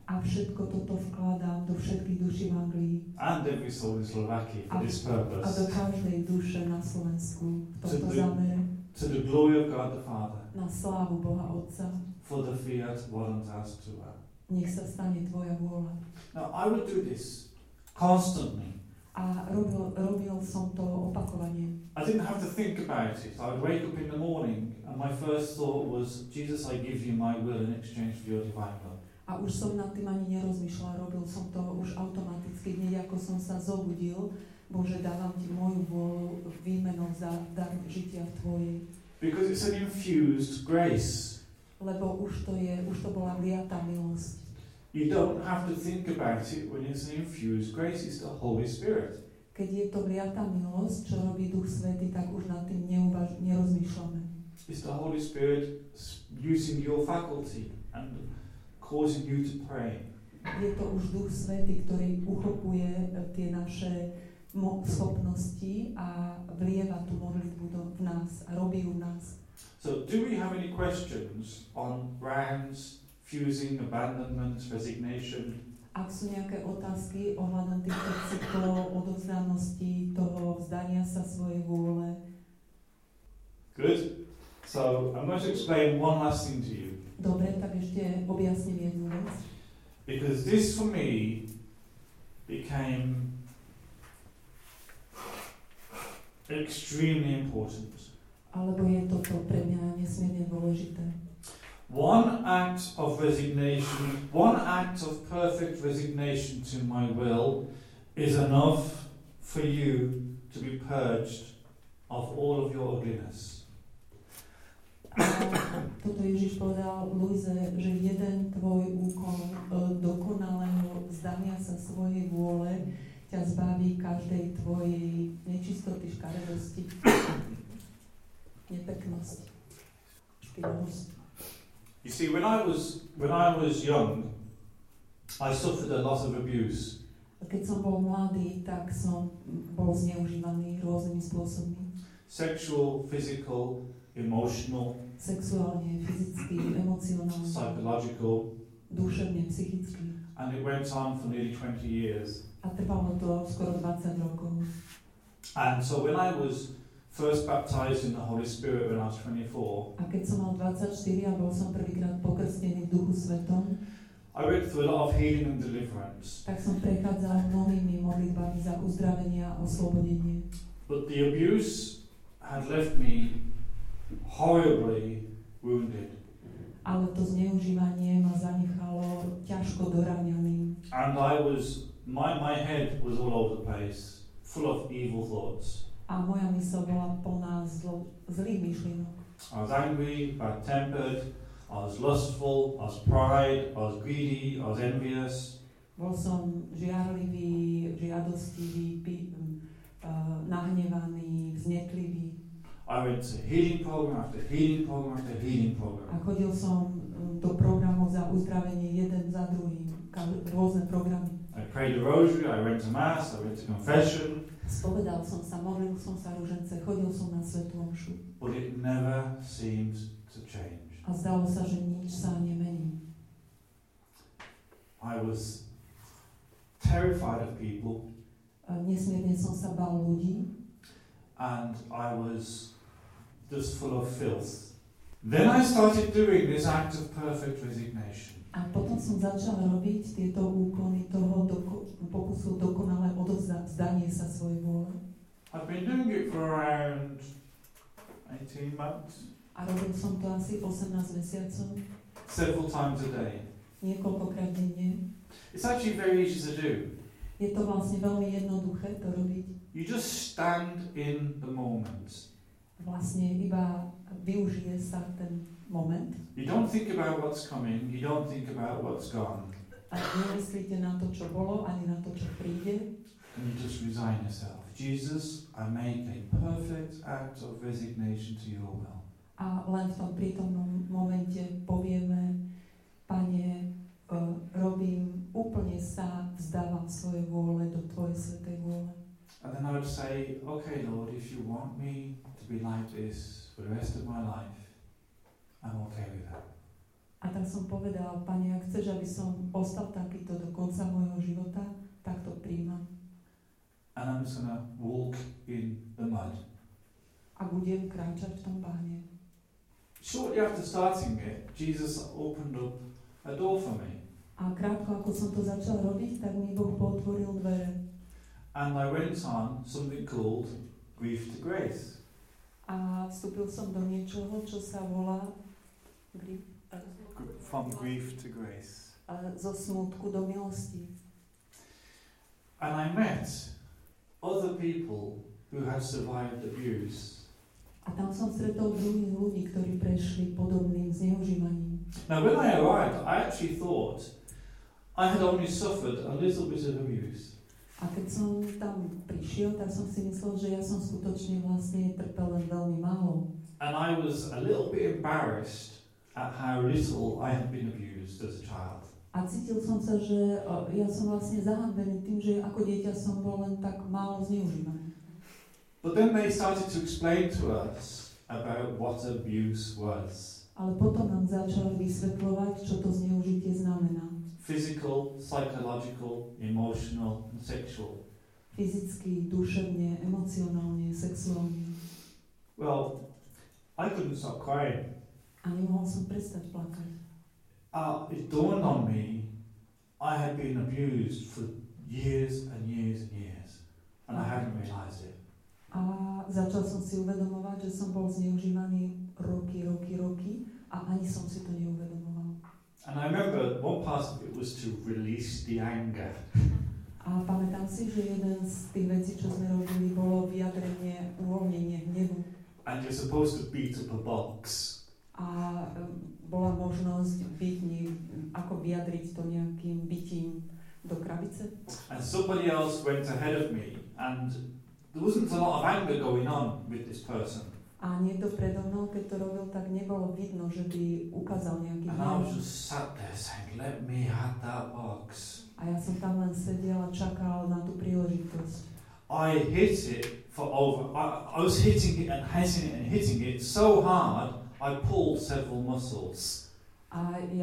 A všetko toto vkladám do všetkých duší v Anglii. And every soul in Slovakia for A, this a do purpose. každej duše na Slovensku v tomto To- zámere. To the glory of God the Father. Na slávu Boha Otca. For the fiat voluntas tua. Nech sa stane tvoja vôľa. Now I would do this constantly. A robil, robil som to opakovane. I didn't have to think about it. I would wake up in the morning and my first thought was, Jesus, I give you my will in exchange for your divine will. A už som nad tým ani nerozmýšľala, robil som to už automaticky, hneď ako som sa zobudil. Bože, dávam ti moju vôľu výmenou za dar žitia v tvojej. Because it's an infused grace. Lebo už to je, už to bola vliatá milosť. You don't have to think about it when it's an infused grace. It's the Holy Spirit. Keď je to vliatá milosť, čo robí Duch Svätý, tak už nad tým neuvaž, nerozmýšľame. It's the Holy Spirit using your faculty and causing you to pray. Je to už Duch Svätý, ktorý uchopuje tie naše mo- schopnosti a vlieva tú modlitbu do, v nás a robí ju v nás. So, do we have any questions on rounds, fusing, abandonment, resignation? Ak sú nejaké otázky ohľadom týchto cyklov, odovzdanosti, toho vzdania sa svojej vôle. Good. So, I'm going to explain one last thing to you. Dobre, tak ešte objasním jednu vec. Because this for me became extremely important. Alebo je toto pre mňa nesmierne dôležité. One act of resignation, one act of perfect resignation to my will is enough for you to be purged of all of your ugliness. A toto Ježiš povedal Luize, že jeden tvoj úkon e, dokonalého vzdania sa svojej vôle ťa zbaví každej tvojej nečistoty, škaredosti, nepeknosti, špinavosti. You see, when I was when I was young, I suffered a lot of abuse. Keď som bol mladý, tak som bol zneužívaný rôznymi spôsobmi. Sexual, physical, emotional, Sexuálne, fyzicky, emocionálne, psychological, duševne, psychicky. and it went on for nearly twenty years. A trvalo to skoro dvadsať rokov. And so when I was first baptized in the Holy Spirit when I was twenty-four, A keď som mal dvadsaťštyri a bol som prvýkrát pokrstený v Duchu Svetom, I went through a lot of healing and deliverance. tak som prechádzal mnohými modlitbami za uzdravenie a oslobodenie. But the abuse had left me horribly wounded. Ale to zneužívanie ma zanechalo ťažko doraňaným. And I was, my, my head was all over the place, full of evil thoughts. A moja myseľ bola plná zlo, zlých myšlienok. I was angry, bad-tempered, I was lustful, I was pride, I was greedy, I was envious. Bol som žiarlivý, žiadostivý, pi, uh, nahnevaný, vznetlivý. I went to healing program after healing program after healing program. A chodil som um, do programov za uzdravenie jeden za druhým, ka- rôzne programy. I prayed the rosary, I went to mass, I went to confession. Spovedal som sa, modlil som sa ružence, chodil som na svätú omšu. But it never seemed to change. A zdalo sa, že nič sa nemení. I was terrified of people, A nesmierne som sa bál ľudí and I was just full of filth. Then I started doing this act of perfect resignation. a potom som začal robiť tieto úkony toho doko- pokusu dokonale odovzdanie sa svojej vôle. I've been doing it for around eighteen months, A robil som to asi osemnásť mesiacov, several times a day. niekoľkokrát denne. It's actually very easy to do. Je to vlastne veľmi jednoduché to robiť. You just stand in the moment. Vlastne iba využije sa ten moment You don't think about what's coming, you don't think about what's gone, a nemyslíte na to, čo bolo, ani na to, čo príde. and you just resign yourself. Jesus, I make a perfect act of resignation to your will. A len v tom prítomnom momente povieme, Pane, uh, robím, úplne sa vzdávam svojej vôle do Tvojej svätej vôle. And then I would say, okay, Lord, if you want me to be like this for the rest of my life, I'm okay with that. A tak som povedal, Pane, ak chceš, aby som ostal takýto do konca môjho života, tak to príjmam. And I'm just going to walk in the mud. A budem kráčať v tom bahne. Shortly after starting it, Jesus opened up a door for me. A krátko, ako som to začal robiť, tak mi Boh potvoril dvere. And I went on something called Grief to Grace. A vstúpil som do niečoho, čo sa volá grief, From grief to grace. zo smútku do milosti. And I met other people who had survived abuse. A tam som stretol druhých ľudí, ktorí prešli podobným zneužívaním. Now when I arrived, I actually thought I had only suffered a little bit of abuse. A keď som tam prišiel, tak som si myslel, že ja som skutočne vlastne trpel len veľmi málo. And I was a little bit embarrassed at how little I had been abused as a child. A cítil som sa, že o, ja som vlastne zahambený tým, že ako dieťa som bol len tak málo zneužívaný. But then they started to explain to us about what abuse was. Ale potom nám začali vysvetľovať, čo to zneužitie znamená. Physical, psychological, emotional, and sexual. Fyzicky, duševne, emocionálne, sexuálne. Well, I couldn't stop crying. A nemohol som prestať plakať. Uh, it dawned on me I had been abused for years and years and years, and I hadn't realised it. A začal som si uvedomovať, že som bol zneužívaný roky, roky, roky a ani som si to neuvedomoval. And I remember one part of it was to release the anger. A pamätám si, že jeden z tých vecí, čo sme robili, bolo vyjadrenie, uvoľnenie hnevu. And you're supposed to beat up a box. A um, bola možnosť byť, ne, ako vyjadriť to nejakým bytím do krabice. And somebody else went ahead of me, and there wasn't a lot of anger going on with this person. A niekto predo mnou, keď to robil, tak nebolo vidno, že by ukázal nejaký And I was hnev. just sat there saying, let me have that box. A ja som tam len sedel a čakal na tú príležitosť. I hit it for over, I, I was hitting it and hitting it and hitting it so hard, I pulled several muscles. A ja,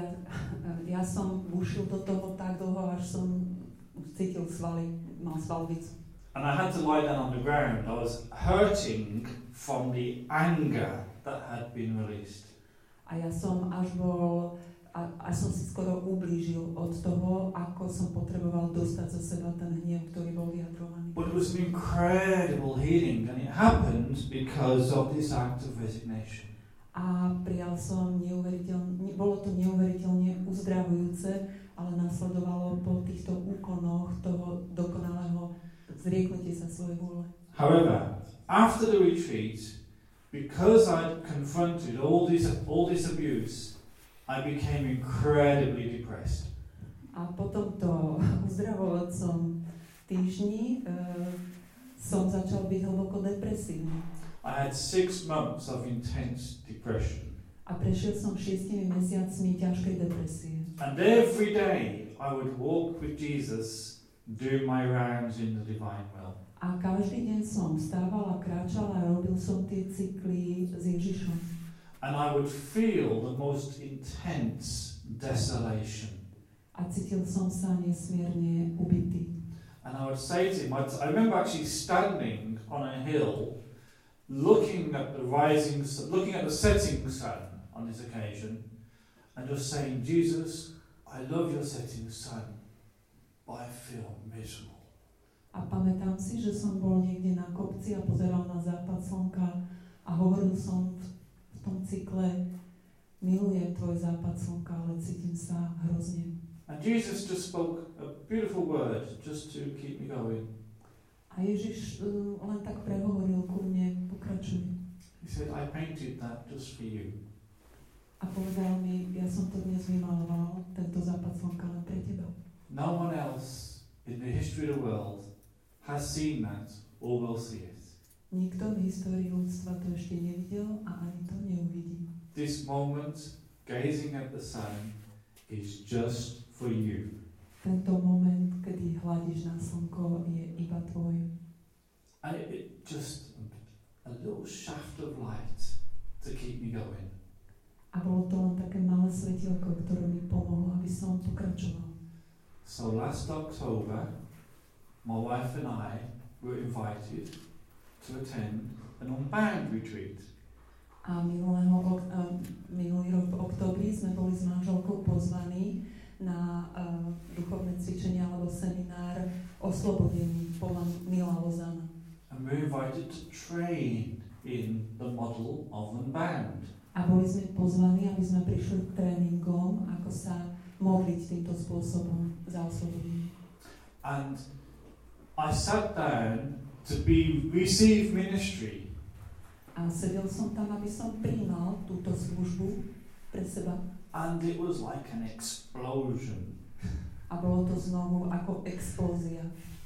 ja som bušil do toho tak dlho, až som cítil svaly, mal svalvicu. And I had to lie down on the ground. I was hurting from the anger that had been released. A ja som až bol, a, až som si skoro ublížil od toho, ako som potreboval dostať zo seba ten hnev, ktorý bol vyjadrovaný. But it was an incredible healing, and it happened because of this act of resignation. A prijal som neuveriteľne, bolo to neuveriteľne uzdravujúce, ale nasledovalo po týchto úkonoch toho dokonalého zrieknutie sa svojej vôle. However, after the retreat, because I'd confronted all this, all this abuse, I became incredibly depressed. A po tomto uzdravovacom týždni uh, som začal byť hlboko depresívny. I had six months of intense depression. A prešiel som šiestimi mesiacmi ťažkej depresie. And every day I would walk with Jesus, do my rounds in the divine will. A každý deň som vstával a kráčal a robil som tie cykly s Ježišom. And I would feel the most intense desolation. A cítil som sa nesmierne ubitý. And I would say to him, I'd, I remember actually standing on a hill, looking at the rising, looking at the setting sun on this occasion, and just saying, Jesus, I love your setting sun, but I feel miserable. A pamätám si, že som bol niekde na kopci a pozeral na západ slnka a hovoril som v, v tom cykle, milujem tvoj západ slnka, ale cítim sa hrozne. And Jesus just spoke a beautiful word just to keep me going. A Ježiš uh, len tak prehovoril ku mne, pokračuj. He said, I painted that just for you. A povedal mi, ja som to dnes vymaloval, tento západ slnka len pre teba. No one else in the history of the world has seen that or will see it. Nikto v histórii ľudstva to ešte nevidel a ani to neuvidí. This moment, gazing at the sun, is just for you. Tento moment, kedy hľadíš na slnko, je iba tvoj. And it, it just a little shaft of light to keep me going. A A bolo to len také malé svetielko, ktoré mi pomohlo, aby som pokračoval. So last October, my wife and I were invited to attend an Unbound retreat. A minulého, uh, minulý rok v októbri sme boli s manželkou pozvaní na uh, duchovné cvičenie alebo seminár oslobodení podľa Nila Lozana. And we were invited to train in the model of Unbound. A boli sme pozvaní, aby sme prišli k tréningom, ako sa modliť týmto spôsobom za oslobodenie. And I sat down to be receive ministry. A sedel som tam, aby som prijímal túto službu pre seba. And it was like an explosion. A bolo to znovu ako explózia.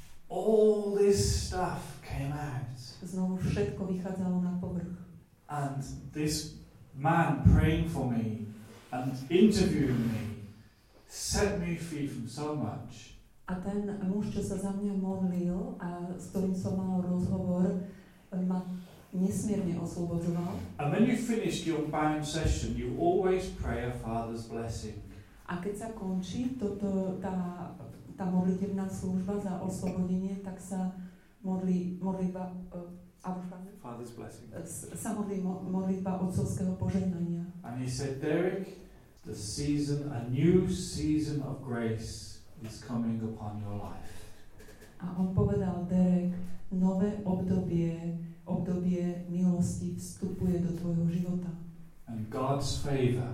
All this stuff came out. Znovu všetko vychádzalo na povrch. And this man praying for me and interviewing me set me free from so much. A ten muž, čo sa za mňa modlil a s ktorým som mal rozhovor, ma nesmierne oslobodzoval. And when you finished your Unbound session, you always pray a Father's blessing. A keď sa končí toto, tá, tá modlitebná služba za oslobodenie, tak sa modlí modlitba uh, Father's blessing. sa modlí mo, modlitba otcovského požehnania. And he said, Derek, the season, a new season of grace is coming upon your life. A on povedal, Derek, nové obdobie, obdobie milosti vstupuje do tvojho života. And God's favor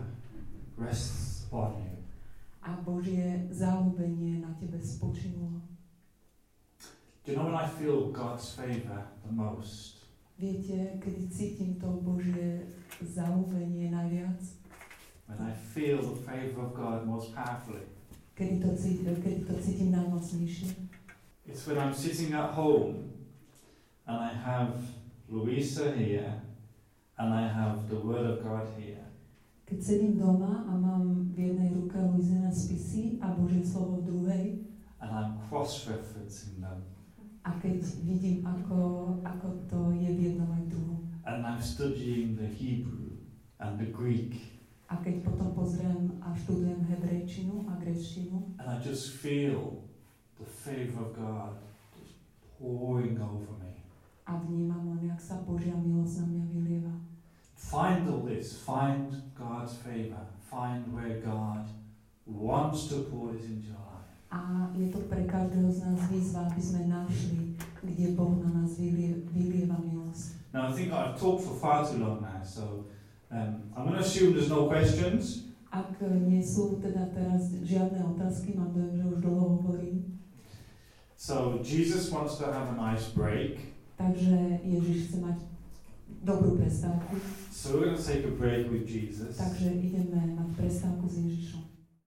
rests upon you. A Božie záľubenie na tebe spočinulo. Do you know when I feel God's favor the most? Viete, kedy cítim to Božie záľubenie najviac? When I feel the favor of God most powerfully. Kedy to cítim, kedy to cítim najmocnejšie? It's when I'm sitting at home and I have Louisa here and I have the Word of God here. Keď sedím doma a mám v jednej ruke Luizina spisy a Božie slovo v druhej, and I'm cross-referencing them. A keď vidím, ako, ako to je v jednom aj v druhom. And I'm studying the Hebrew and the Greek. A keď potom pozriem a študujem hebrejčinu a gréčtinu. And I just feel the favor of God just pouring over me. A vnímam len, jak sa Božia milosť na mňa vylieva. Find all this. Find God's favor. Find where God wants to pour this into your life. A je to pre každého z nás výzva, aby sme našli, kde Boh na nás vylie, vylieva milosť. Now I think I've talked for far too long now, so um, I'm going to assume there's no questions. Ak nie sú teda teraz žiadne otázky, mám dojem, že už dlho hovorím. So Jesus wants to have a nice break. Takže Ježiš chce mať dobrú prestávku. So we're going to take a break with Jesus. Takže ideme mať prestávku s Ježišom.